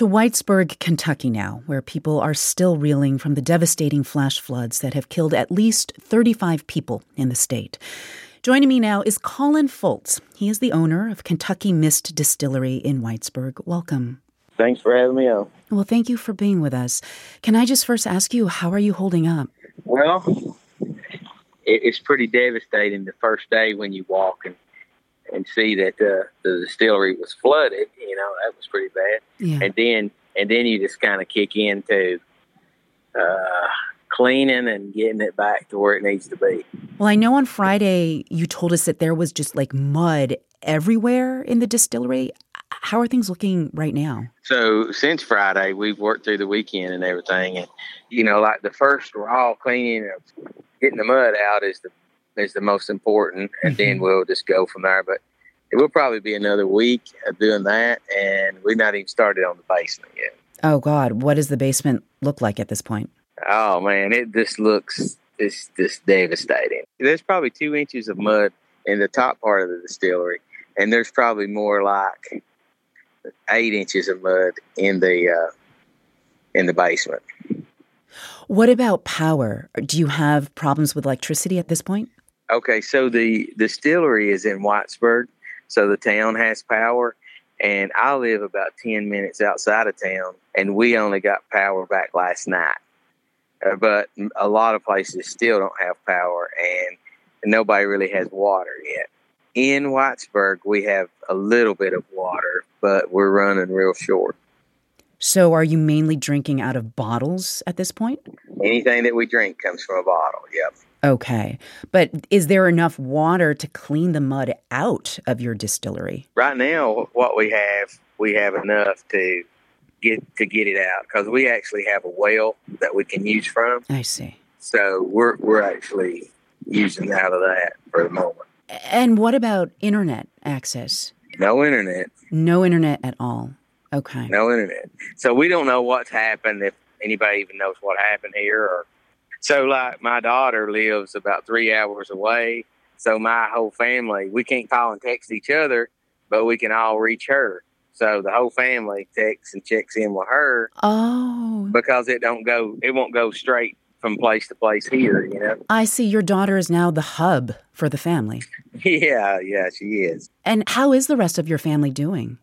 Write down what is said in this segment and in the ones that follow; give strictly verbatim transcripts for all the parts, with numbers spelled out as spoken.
To Whitesburg, Kentucky now, where people are still reeling from the devastating flash floods that have killed at least thirty-five people in the state. Joining me now is Colin Foltz. He is the owner of Kentucky Mist Distillery in Whitesburg. Welcome. Thanks for having me on. Well, thank you for being with us. Can I just first ask you, how are you holding up? Well, it's pretty devastating the first day when you walk and, and see that uh, the distillery was flooded. You know, that was pretty bad. Yeah. And then and then you just kind of kick into uh, cleaning and getting it back to where it needs to be. Well, I know on Friday you told us that there was just like mud everywhere in the distillery. How are things looking right now? So since Friday, we've worked through the weekend and everything. And, you know, like the first raw cleaning of getting the mud out is the is the most important. And mm-hmm. then we'll just go from there. But it will probably be another week of doing that. And we've not even started on the basement yet. Oh, God. What does the basement look like at this point? Oh, man, it just looks it's just devastating. There's probably two inches of mud in the top part of the distillery. And there's probably more like eight inches of mud in the uh, in the basement. What about power? Do you have problems with electricity at this point? Okay, so the distillery is in Whitesburg, so the town has power, and I live about ten minutes outside of town, and we only got power back last night. Uh, but a lot of places still don't have power, and nobody really has water yet. In Whitesburg, we have a little bit of water, but we're running real short. So are you mainly drinking out of bottles at this point? Anything that we drink comes from a bottle, yep. Okay. But is there enough water to clean the mud out of your distillery? Right now, what we have, we have enough to get to get it out, because we actually have a well that we can use from. I see. So we're we're actually using out of that for the moment. And what about internet access? No internet. No internet at all. Okay. No internet. So we don't know what's happened, if anybody even knows what happened here. Or so, like, my daughter lives about three hours away. So my whole family, we can't call and text each other, but we can all reach her. So the whole family texts and checks in with her. Oh. Because it don't go, it won't go straight from place to place here, you know. I see. Your daughter is now the hub for the family. Yeah, yeah, she is. And how is the rest of your family doing?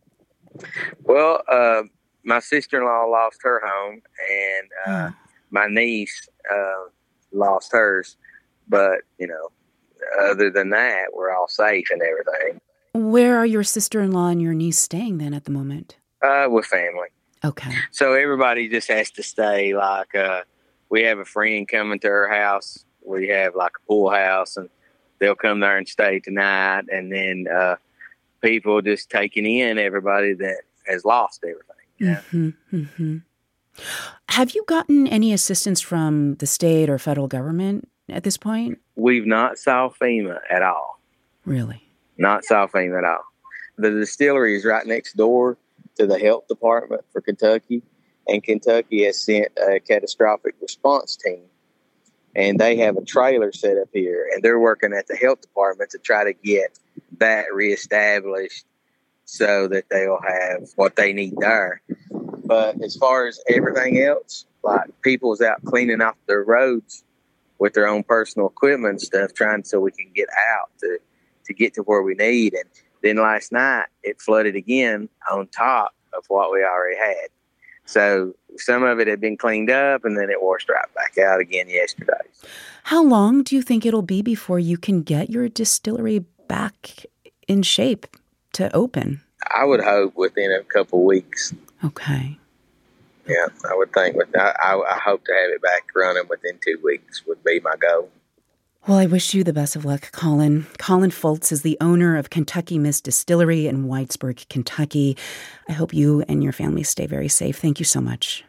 Well, uh, my sister-in-law lost her home, and uh, oh. my niece uh, lost hers. But, you know, other than that, we're all safe and everything. Where are your sister-in-law and your niece staying then at the moment? Uh, with family. Okay. So everybody just has to stay. Like, uh, we have a friend coming to her house. We have like a pool house, and they'll come there and stay tonight. And then uh, people just taking in everybody that has lost everything. Yeah. Mm-hmm, mm-hmm. Have you gotten any assistance from the state or federal government at this point? We've not saw FEMA at all. Really? Not saw FEMA at all. The distillery is right next door to the health department for Kentucky, and Kentucky has sent a catastrophic response team. And they have a trailer set up here, and they're working at the health department to try to get that reestablished so that they'll have what they need there. But as far as everything else, like people's out cleaning off their roads with their own personal equipment and stuff, trying so we can get out to, to get to where we need. And then last night, it flooded again on top of what we already had. So some of it had been cleaned up, and then it washed right back out again yesterday. How long do you think it'll be before you can get your distillery back in shape to open? I would hope within a couple weeks. Okay. Yeah, I would think. With I, I, I hope to have it back running within two weeks would be my goal. Well, I wish you the best of luck, Colin. Colin Foltz is the owner of Kentucky Mist Distillery in Whitesburg, Kentucky. I hope you and your family stay very safe. Thank you so much.